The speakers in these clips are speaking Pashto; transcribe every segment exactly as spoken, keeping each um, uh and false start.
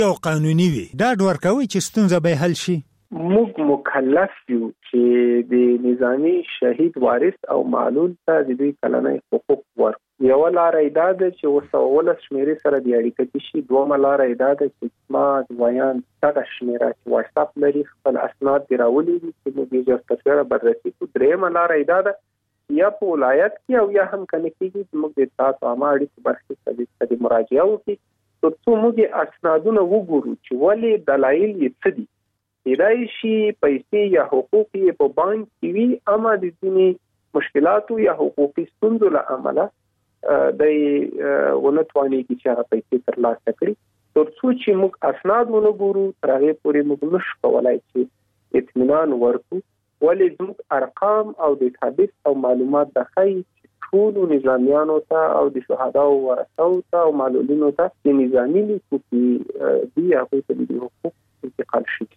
او قانوني وي. ډاډ ورکوي چې ستونزه به حل شي. موږ مکلف یو چې د نظامی شهید وارث او معلول ته د دوی کلنۍ حقوق ورکړو. یوه لاره دا ده چې اوس اولس شمېرې سره د اړیکه شي. دویمه لاره دا ده چې ما ویان دغه شمېره چې واتساپ لري خپل اسناد دې راولېږي چې موږ یې ژر تر ژره بررسي کړو. درېیمه لاره دا ده یا په ولایت کې او یا هم که نه کېږي زموږ د اطلاعاتو عامه اړیکو برخې ته د مراجعه وکړي تر څو موږ یې اسنادونه وګورو چې ولې دلایل یې څه دي. کېدای شي پیسې یا حقوق یې په بانک کې وي اما د ځینې مشکلاتو یا حقوقي ستونزو له امله دی ونه توانېږي چې هغه پیسې ترلاسه کړي. تر څو چې موږ اسناد ونه ګورو تر هغې پورې موږ نشو کولی چې اطمینان ورکړو. ولې زموږ ارقام او ډیټابیس او معلومات دا ښایي چې ټولو نظامیانو ته او د شهداو ورثو ته او معلولینو ته چې نظامي لیکو کې دي هغوی ته د حقوق انتقال شي.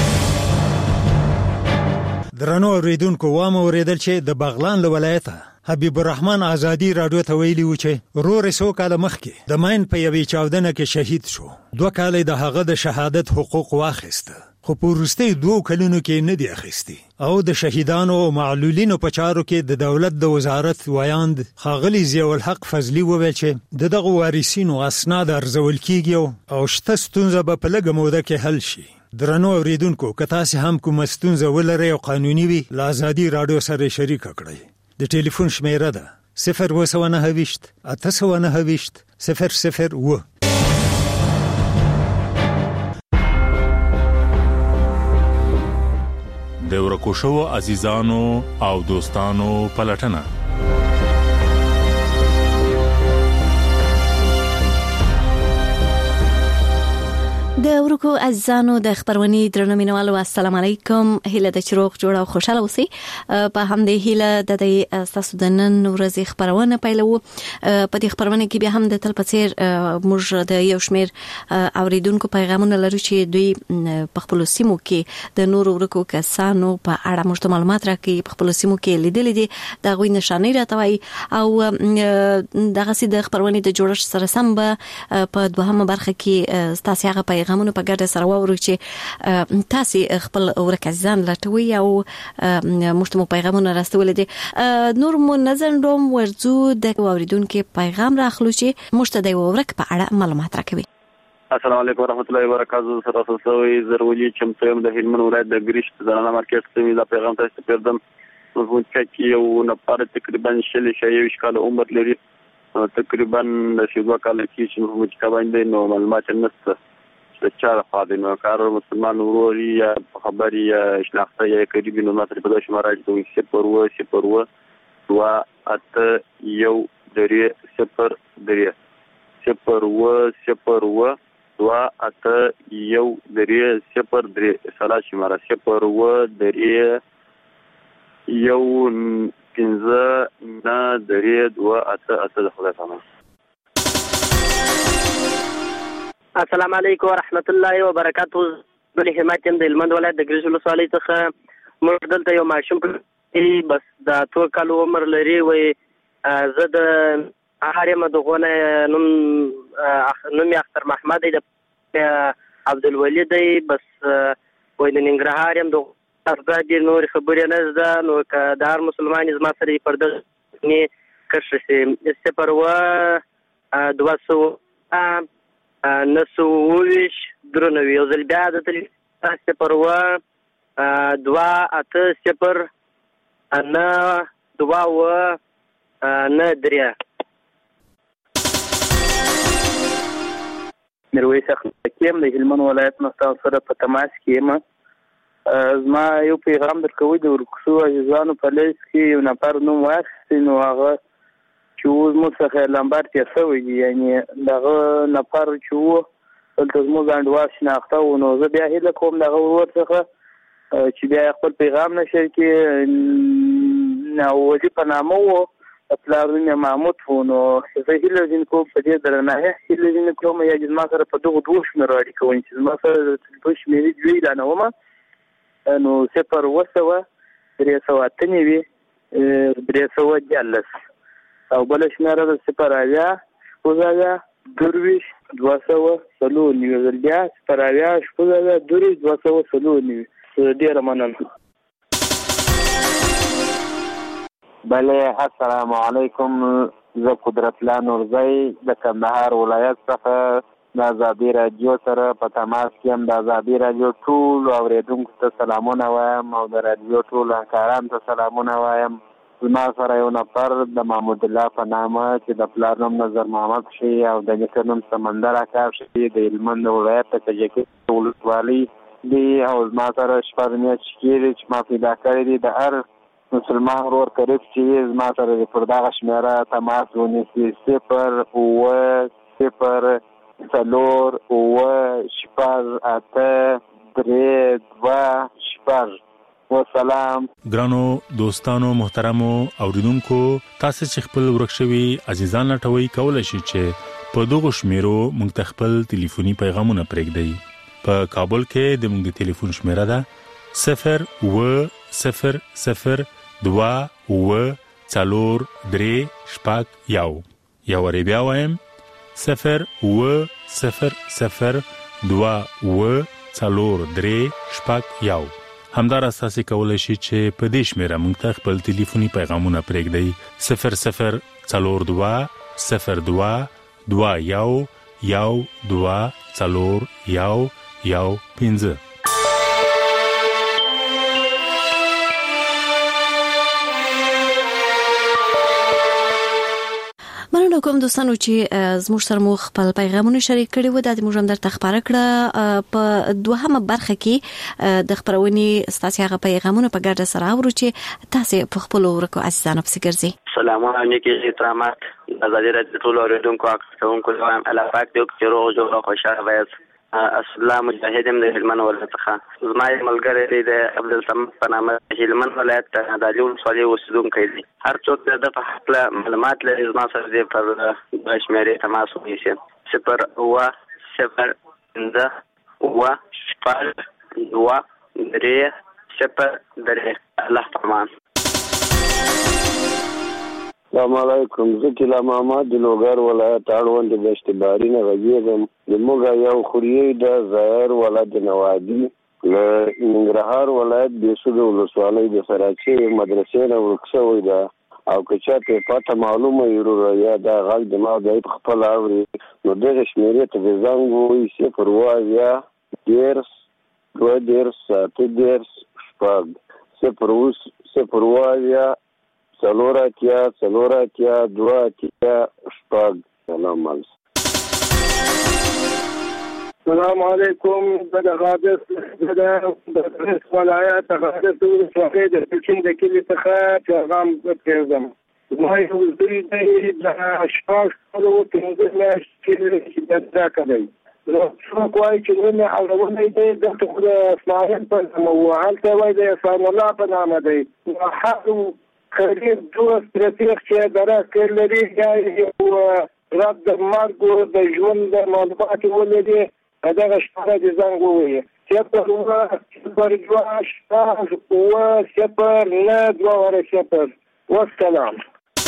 درنو اوریدونکو وام اوریدل چې د بغلان له ولایته حبیب الرحمن آزادی رادیو ته ویلي و چې رور څو کاله مخکې د ماین په یوې چاودنه کې شهید شو. دوه کاله د هغه د شهادت حقوق واخیسته خو په وروستیو دوو کلونو کې نه دی اخیستی او د شهیدانو او معلولینو په چارو کې د دولت د وزارت ویاند ښاغلي ضیاء الحق فضلي وویل چې د دغه وارثینو اسناد ارزول کیږي او شته ستونزه به په لږه موده کې حل شي. درنو اوریدونکو که تاسو هم کوم ستونزه ولرئ او قانوني وي له آزادي رادیو سره شریک کړئ. د ټلیفون شمیره ده صفر اوه سوه نهه ویشت اته سوه نهه ویشت صفر صفر اوه. د ورکو شوو عزیزانو او دوستانو پلټنه. د ورکو عزیزانو د خبرونې درنو مینوالو السلام علیکم. هیله د چروغ جوړ او خوشاله اوسئ. په همدې هیله د دې تاسو د نن ورځې خبرونه پیلو. په دې خبرونه کې بیا هم د تل پڅیر موږ د یو شمیر اوریدونکو پیغامونه لرو چې دوی په خپل سیمو کې د نور ورکو کسانو په اړه موږ معلومات راکړي. په خپل سیمو کې لیدل دي دا غوي نشانې راټوي او دغه سي د خبرونه د جوړښت سره سم په دوهمه برخه کې تاسو هغه پیغام غمونو په ګډه سره وورو چې تاسو خپل ورکزان لټوي او مشتمو پیغامونه راستول دي. نور منظم دوم ورزو د اوریدونکو پیغام راخلو چې مشته د ورک په اړه معلومات راکوي. السلام علیکم ورحمت الله وبرکاته. سره تاسو زرولي چې متهم د هلمند ولایت د ګریشت زنانه مارکیټ ته دا پیغام تاسو پیردم. نو چې یو نفر تقریبا شل شي کال عمر لري تقریبا د شیدو کال کې چې موږ کا باندې نو معلومات نشته د چا خاطر نو کار مسلمان وروري یا خبري یا شناخته یا قریبي نو ماتري په داسې مراجع کوي چې پرو چې پرو دوا اته یو درې صفر درې صفر و صفر و دوا اته یو درې صفر درې سلا شماره صفر و درې یو پنځه نه درې دوا اته اته د خدای په امان. السلام علیکم ورحمت الله وبرکاته. بل همت د هلمند ولایت د ګریز ولسوالۍ څخه موږ دلته یو ماشوم بس د څو کالو عمر لري وي زه د هاریم دغونه نوم نوم اختر محمد دی د عبدالولي دی بس وای د ننګرهار يم د افغان نور خبرې نه زده نو کدار مسلمان زما سره پر دغه نه کښ سي صفر و دوه سوه نسو ویش درنوی او زل بیا د تل صفر و دوا اته صفر نه دوا و نه دریا. میرویس اخلاقیم د هلمند ولایت نه تاسو سره په تماس کې یم. زما یو پیغام درکوي د ورکشو عزیزانو په لیست کې یو نفر نوم واخیستی نو هغه چې اوس مو څخه لمبر تېر شوی دی یعنې دغه نفر چې و دلته زموږ انډوال شناخته و نو زه بیا هیله کوم دغه ورور څخه چې بیا خپل پیغام نشر کړي ناولي په نامه و پلار نوم یې محمود و نو زه هیله ځین کوم په دې درنه هیله ځین کوم یا زما سره په دغو دوو شمېرو اړیکه ونیسي چې زما سره د تلیفون شمېرې دوې اعلانومه نو صفر اوه سوه درې سوه اته نوي درې سوه دیارلس او بله شمېره د صفر اویا شپږ اویا درویش دوه سوه څلور نوي زر بیا صفر اویا شپږ اویا درویش دوه سوه څلور نوي. ډېره مننه. بله السلام علیکم. زه قدرت الله نورزی د کندهار ولایت څخه د ازادي راډیو سره په تماس کې یم. د ازادي راډیو ټولو اورېدونکو ته سلامونه وایم او د راډیو ټولو همکارانو ته سلامونه وایم. زما سره یو نفر د محمود الله په نامه چې د پلار نوم نظر محمد شي او د نیکه نوم سمندر اکا شي د هلمند ولایت د کجکي ولسوالۍ دي او زما سره شپږ میاشتې کېږي چې ما پیدا کړی دي. د هر مسلمان ورور قریب چې زما سره د پر دغه شمېره تماس ونیسي صفر اووه صفر څلور اووه شپږ اته درې دوه شپږ. والسلام. ګرانو دوستانو محترمو اوریدونکو، تاسو چې خپل ورک شوي عزیزان لټوي کولای شئ چې په دغه شمیرو موږ ته خپل ټلیفوني پیغامونه پرېږدئ. په کابل کې د موږ د ټلیفون شمیره ده صفر اووه صفر صفر دوه اووه څلور درې شپږ یو. یا ورې بیا وایم صفر اووه صفر صفر دوه اووه څلور درې شپږ یو. همدارس تاسو کولای شئ چې په دې شمیره موږ ته خپل ټلیفوني پیغامونه پرېږدئ صفر صفر څلور دوه صفر دوه دوه یو یو دوه څلور یو یو پنځه. مننه کوم دوستانو چې زموږ سره مو خپل پیغامونه شریک کړي وو. د موږ هم درته خبره کړه په دوهمه برخه کې د خبرونې ستاسو هغه پیغامونه په ګډه سره اورو چې تاسو په خپل ورکو عزیزانو پسې ګرځي. سلامونه نیکی احترامات ازادي راډیو ټول اوریدونکو اکثرونکو ته الله پاک دې چې روغ جوړ او خوشاله وایي. اسلام مجاهدم د هلمند ولایت څخه زما ملګری د عبدالصمد په نامه هلمند ولایت د علي ولسوالۍ اوسیدونکی دی. هر څوک د په حق معلومات لري زما سره دی پر شمیرې تماس ونیسي صفر اووه صفر پنځه اووه شپږ دوه درې صفر درې. الله پامان. السلام علیکم. زه کلا محمد د لوګر ولایت اړوند د اشتباري نه غږیږم. د موږ یو خوریی د ظاهر ولایت نوادي له ننګرهار ولایت د سود ولسوالۍ د سراچي مدرسې نه ورکشوي ده او که چاته پته معلومه یو یا دا غږ د ما د خپل اوري نو دغه شمیرې ته زنګ وایي صفر اووه ډیرس دوه ډیرس اته ډیرس شپږ صفر اووه صفر اووه څلور اتیا څلور اتیا دوه اتیا شپږ. سلام علیکم. السلام علیکم. د غادس د ولایت غادس ولسوالۍ د پکین د کلي څخه پیغام پرېږدم. زما یو زوی دی د شپږ کالو پنځه میاشتې چې دا کوي. نو څوک وایي چې نوم یې اورونی دی دلته خو د اسماعیل په نامه و، هلته وایي د احسان الله په نامه دی. نو هغه قریب دوست رفیق چې دره کړ لري یا یو رد د مرګ د ژوند د معلومات ولري دغه شپه د زنګ ووایي صفر اووه صفر دوه شپږ اووه صفر نه دوه صفر. والسلام.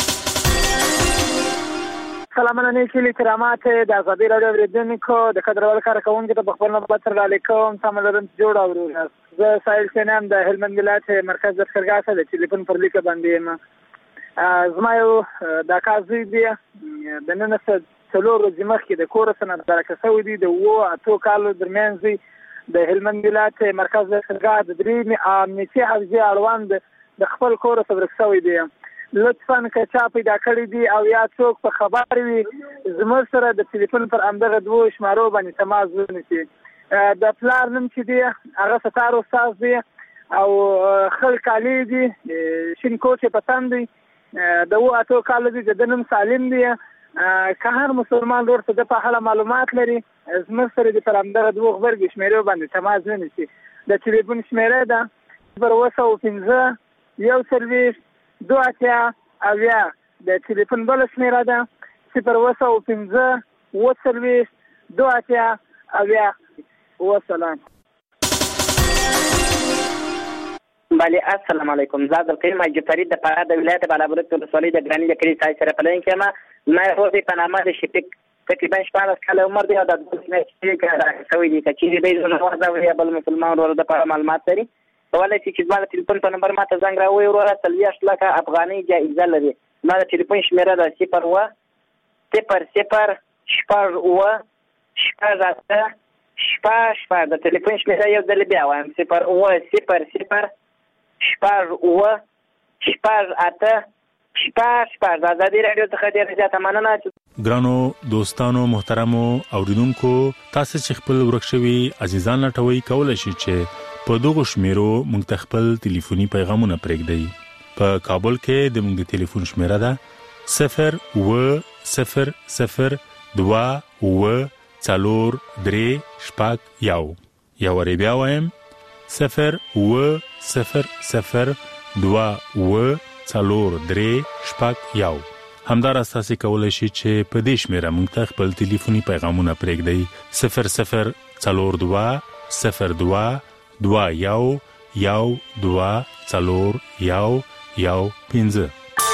سلامونه نیکی احترامات د ازادي راډیو اوریدونکو د قدرول کارکوونکو ته په خپل نوبت سره علیکم سلام لرم. جوړ اورو زه سایل سینم د هلمند ولایت مرکز د خرګا سره د ټلیفون پر لیکه باندې یم. زما یو د کازوی دی د نن څلور ورځې مخکې د کور سره درکه شوی دی د اووه اتو کالو درمیانځي د هلمند ولایت مرکز د خرګا د درې امنیتي حوزې اړوند د خپل کور سره ورک شوی دی. لطفاً که چا پیدا کړی دی او یا څوک په خبر وي زموږ سره د ټلیفون پر همدغه دوو شمارو باندې تماس ونیسي. د پلار نوم چې دی هغه ستار استاد دی او خل کالی دی شین کوټ په تن دی د اووه اتو کالو دی د نوم سالم دی. که هر مسلمان ورته د په اړه معلومات لري زموږ سره د پر همدغه دوو غبرګې شمیرو باندې تماس ونیسي. د ټلیفون شمیره ده صفر اووه سوه پنځه یو څلوېښت دوه اتیا اویا. د ټلیفون بله شمیره ده صفر اووه سوه پنځه اووه څلوېښت دوه اتیا اویا. والسلام. بله السلام علیکم. زه عبدالقیوم حاجي فرید د فراه د ولایت بالابلوک ولسوالۍ د ګراني د کلي سای سره په لاین کې یم. زما یو ورور په نامه د شفیق تقریبا شپاړس کاله عمر دی او د دوه کاله شوی دی چې دی د نور دا وی بل مسلمان ورور د په معلومات لري ولې چې زما د ټلیفون په نمبر ماته زنګ راوي وروره څلوېښت لکه افغانۍ جایزه لري. ما د ټلیفون شمیره ده صفر اوه صفر صفر شپږ اوه شپږ اته شپږ شپږ. د ټلیفون شمیره یو ځل بیا وایم صفر اوه صفر صفر شپږ اوه شپږ اته شپږ شپږ. د ازادي راډیو څخه ډېره زیاته مننه. ګرانو دوستانو محترمو اوریدونکو تاسو چې خپل ورک شوي عزیزان لټوي کولای شئ چې په دغه شمیرو موږ ته خپل ټلیفوني پیغامونه پرېږدئ. په کابل کې د موږ د ټلیفون شمیره ده صفر اوه صفر صفر دوه اوه څلور درې شپږ یو. یا وری بیا وایم صفر اوه صفر صفر دوه اوه څلور درې شپږ یو. همدارس تاسو کولای شئ چې په دې شمیره موږ ته خپل ټلیفوني پیغامونه پرېږدئ صفر صفر څلور دوه صفر دوه دوه یو یو دوه څلور یو یو پنځه.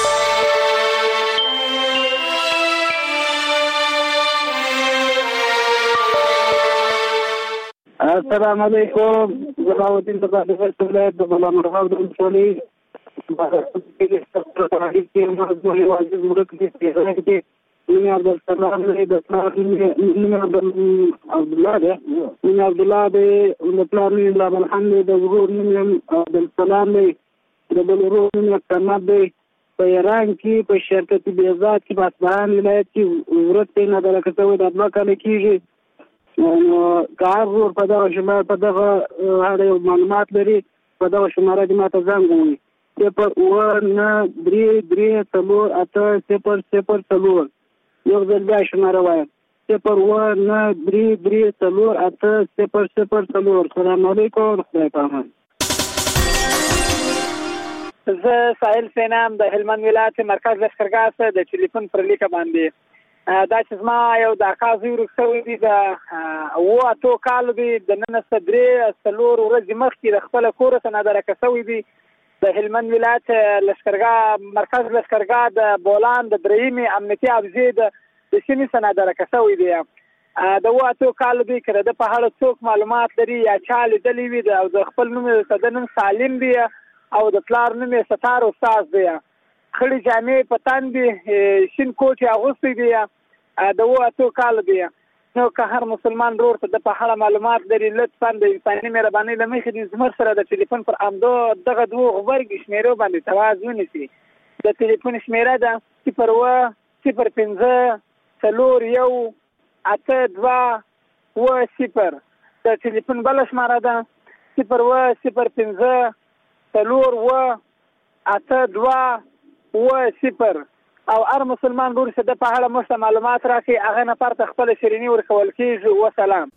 السلام علیکم. زباوتین تبادل ولایت د بلا مرغاب د ولسوالۍ کې ستاسو کې موضوع واجب ورک دي چې نیم عبدالسلام دی د پلار نیم عبدالله دی نیم عبدالله دی د پلار نیم لابالحمد دی د ورور نیم عبدالسلام دی د بل ورور نیم اکرمت دی. په ایران کې په شرکت بیزات کې په اصفهان ولایت کې ورک دی نادرکه شوی د دوه کاله کېږي. نو کار ورور په دغه شماره په دغه اړه معلومات لري په دغه شماره دې ماته زنګ ووهي صفر اوه نه درې درې څلور اته صفر صفر څلور. یو ځل بیا شماره وایم صفر اوه نه درې درې څلور اته صفر صفر څلور. سلام علیکم. خدای پامان. زه ساحل سینام د هلمند ولایت مرکز لښکرګاه څخه د ټلیفون پر لیکه باندې دا چې زما یو د اکا زوی ورک شوی دی د اوه اتو کالو دی د نن څخه درې څلور ورځې مخکې د خپله کوره څخه نادرکه شوی دی د هلمند ولایت لښکرګاه مرکز لښکرګاه د بولان د درېیمې امنیتي حافظې د د سیمې څخه نادرکه شوی دی. د اوه اتو کالو دی که د په اړه څوک معلومات لري یا چا لیدلی وي او د خپل نوم یې د نن سالم دی او د پلار نوم یې ستار استاد دی. خړې جامې په تن دي شین کوټ یې اغوستی دی د اوه اتو کالو دی. نو که هر مسلمان ورور ته د په اړه معلومات لري لطفا د انساني مهربانۍ له مخې د زموږ سره د ټلیفون پر همدو دغه دوو غبرګې شمیرو باندې تواز ونیسي. د ټلیفون شمیره ده صفر اوه صفر پنځه څلور یو اته دوه اوه صفر. د ټلیفون بله شماره ده صفر اوه صفر پنځه څلور اوه اته دوه اوه صفر. او هر مسلمان ورور چې د په اړه موږ ته معلومات راکړي هغه نفر ته خپله شیریني ورکول کېږي. وسلام.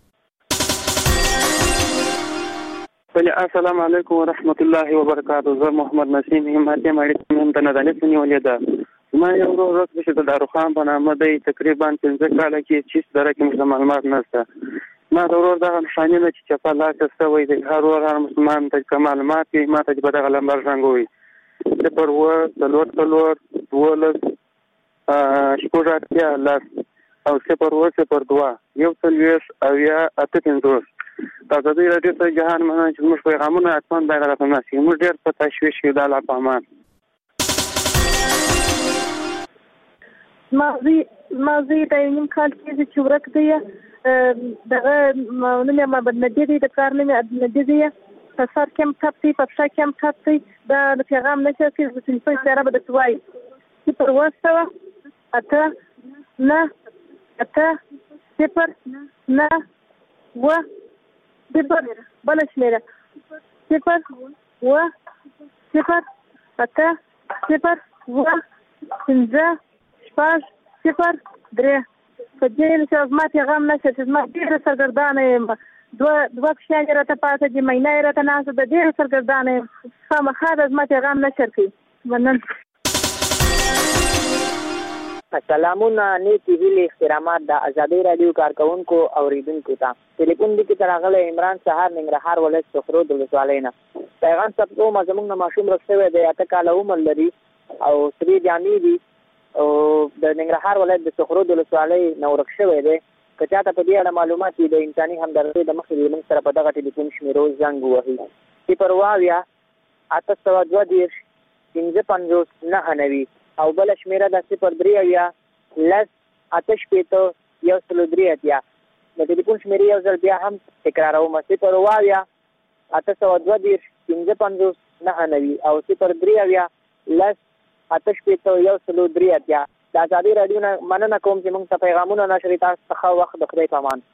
السلام علیکم ورحمت الله وبرکاته. زه محمد نسیم همت یم. اړیکه مې هم د ندانې ونیولې ده. زما یو ورور ورک دی چې د داروخان په نامه دی تقریبا پنځه کاله کې چې دره کې موږ معلومات نشته. ما د ورور دغه نښاني ده چې چپه لاس شوی دی. هر ورور هر مسلمان ته که معلومات وي ما ته چې په دغه لمبر زنګ ووهي صفر اوه څلور څلور دولس شپږ اتیا لس او صفر اوه صفر دوه یو څلوېښت اویا اته پنځوس. د ازادۍ راډیو ته جهان مننه چې زموږ پیغامونه حتما باید راته نشي. موږ ډېر په تشویش کې د الله په امان. زما زوی ته یو نیم کال کېږي چې ورک دی. دغه نوم یې محمدنبي دی د پلار نوم یې عبدالنبي دی. په سر کې هم ټپ دی په پښه کې هم ټپ دی. دا د پیغام نشه چې د ټلیفون اشاره به درته وایي صفر اوه سوه اته نه اته صفر نه اوه صفر. بله شمېره صفر اوه صفر اته صفر اوه پنځه شپږ صفر درې. په دې چې زما پیغام نشته چې زما ډېره سرګردانه یم. دوه دوه پښیانې راته پاته دي مینا یې راته ناسته ده ډېره سرګردانه یم. خامخا د زما پیغام نشر کوي. مننه. سلامونه نیکی هیلې احترامات د ازادۍ راډیو کارکونکو اوریدونکو ته. ټلیفون لیکې ته راغلی عمران سهار ننګرهار ولایت سخرو د ولسوالۍ نه. پیغام ثبت کوم زموږ نه ماشوم ورک شوی دی اته کاله عمر لري او سرې جامې دي او د ننګرهار ولایت د سخرود ولسوالۍ نه ورک شوی دی. که چاته په دې اړه معلومات وي د انساني همدردۍ د مخې موږ سره په دغه ټلیفون شمیرو زنګ ووهي: صفر اویا اته سوه دوه دېرش پنځه پنځوس نهه نوي او بله شمېره ده صفر درې اویا لس اته شپېته یو سل درې اتیا. د ټلیفون شمېرې یو ځل بیا هم تکراروم: صفر اویا اته سوه دوه دېرش پنځه پنځوس نهه نوي او صفر درې اویا لس اته شپېته یو سل درې اتیا. د ازادي راډیو نه مننه کوم چې موږ ته پیغامونه نشري. تاسو څخه وخت د خدای په امان.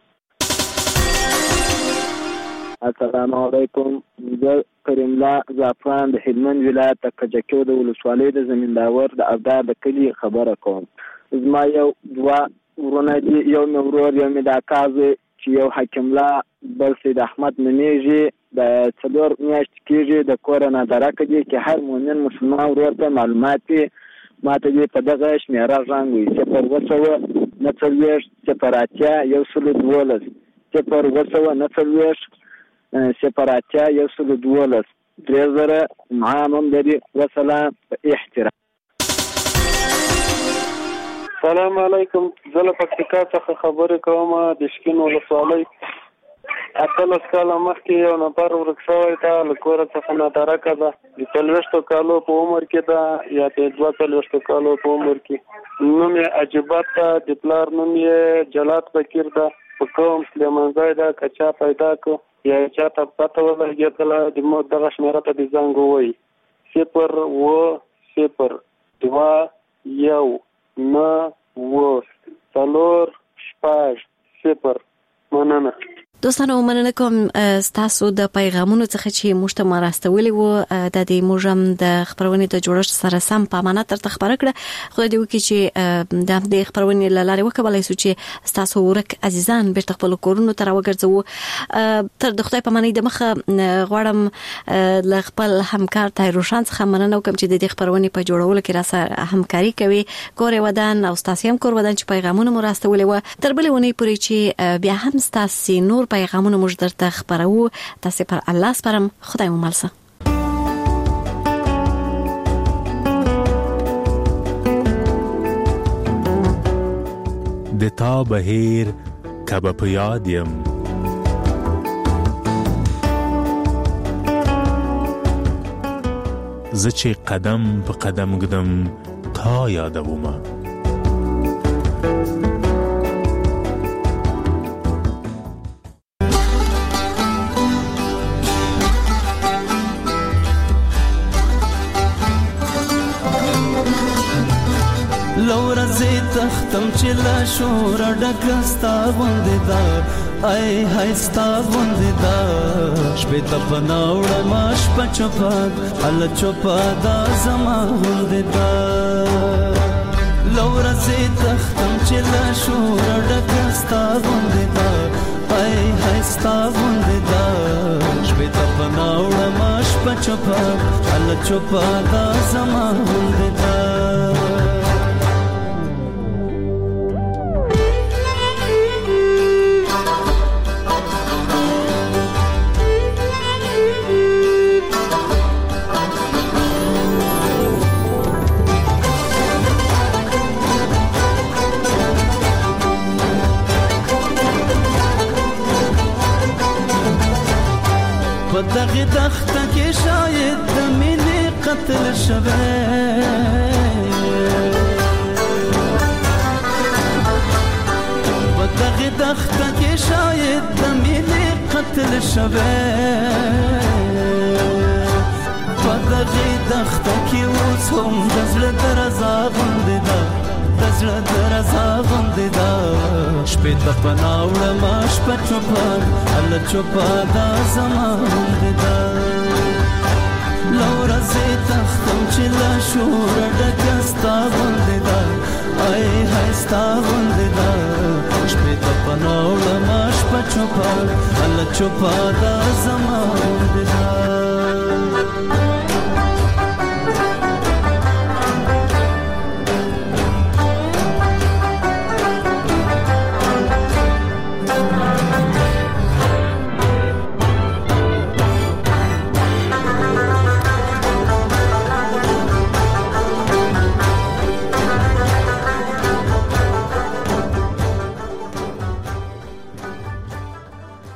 السلام علیکم. زه کریم الله زعفران د هلمند ولایت د کجکیو د ولسوالۍ د زمینداور د ابدار د کلي خبره کوم. زما یو دوه ورونه دي، یو مې ورور یو مې د اکا زوی چې یو حکیم الله بل سید احمد نومیږي. د څلور میاشتې کېږي د کوره نادرکه دي چې هر مؤمن مسلمان ورور ته معلومات وي. ما ته دې په دغه شمېره غږ وي: صفر اوه سوه نهه څلوېښت صفر اتیا یو سل دولس صفر اوه سوه نهه څلوېښت صفر اتیا یو سل دولس. درې زره معام هم لري. وسلام په احترام. سلام علیکم. زه له پکتیکا څخه خبرې کوم د شکین ولسوالۍ. اتلس کاله مخکې یو نفر ورک شوی ده، له کوره څخه نادرکه ده، د څلوېښتو کالو په عمر کې ده یا د دوه څلوېښتو کالو په عمر کې. نوم یې عجیبت ده، د پلار نوم یې جلات بکیر ده، په قوم سلیمانزی ده. که چا پیدا کړو یا چا ته پته ولګېدله د موږ دغه شمېره ته د زنګ ووایي: صفر اوه صفر دوه یو نهه اوه څلور شپږ صفر. مننه. دوستانو مننه کوم تاسو د پیغامونو څخه چې موږ ته راستولي وو. د دې موږ هم د خبرونې د جوړښت سره سم په امانت تر خبره کړه. خو دې وکړي چې د دې خبرونې لاره وکولای شو چې تاسو ورک عزیزان بیرته خپل کورونو ته راوګرځو. تر د خدای په معنی د مخه غواړم ل خپل همکار طاهر روشن څخه مننه وکم چې د دې خبرونې په جوړولو کې را سره همکاري کوي. کور ودان او تاسو هم کور ودان چې پیغامونه مو راستولي وو. تر بلې ونې پورې چې بیا هم تاسو نور پیغامونه موږ درته خبرو. تاسو پر الله سپارم. خدای مو ملسه. د تا بهیر کبه په یاد یم، زه چې قدم په قدم ګدم تا یادومه. تختم چې لا شور ډکستا غوندې دا ای هاي ستا غوندې دا شپې ته پناوړه ماش په چوپا ال چوپا دا زما غوندې دا لور زه تختم چې لا شور ډکستا غوندې دا ای هاي ستا غوندې دا شپې ته پناوړه ماش په چوپا ال چوپا دا زما غوندې دا دغه دخته کې شاید د مینې قتل شوه په دغه دخته کې شاید د مینې قتل شوه په دغه دخته کې اوس هم د زړه درزا غوندې ده د زړه درزا غوندې ده شپې ته پناه وړمه شپه چوپه هله چوپه دا زما غوندې ده له ورځې تختم چې له شوره ډکه ستا غوندې ده ای های ستا غوندې ده شپې ته پناه وړمه شپه چوپه هله چوپه دا زما غوندې ده